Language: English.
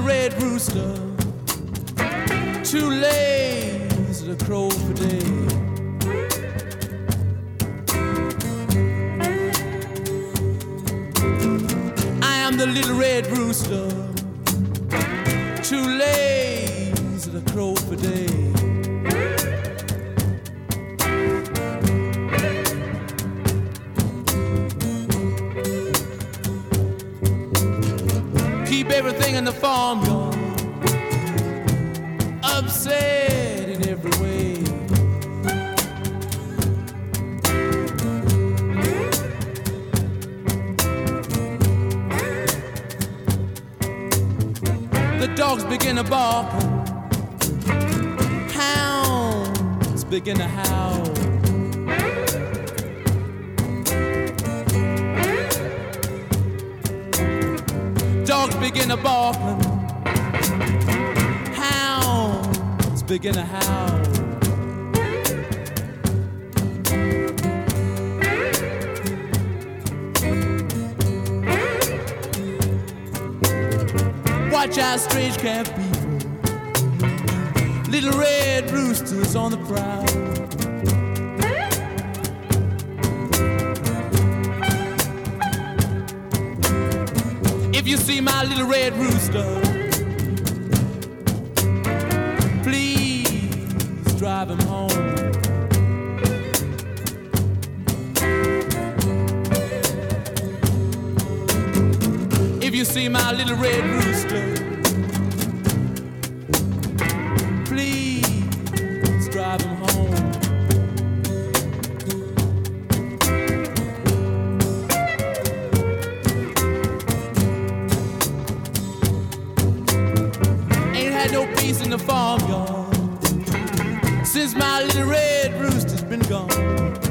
red rooster, too lazy to crow for day. I am the little red rooster, too lazy to crow for day. Keep everything in the farmyard upset in every way. The dogs begin to bark, hounds begin to howl. Dogs begin to bark, hounds begin to howl. Watch out, strange camp people, little red roosters on the prowl. If you see my little red rooster, please drive him home. If you see my little red rooster, please drive him home. Ain't had no peace in the farmyard since my little red rooster's been gone.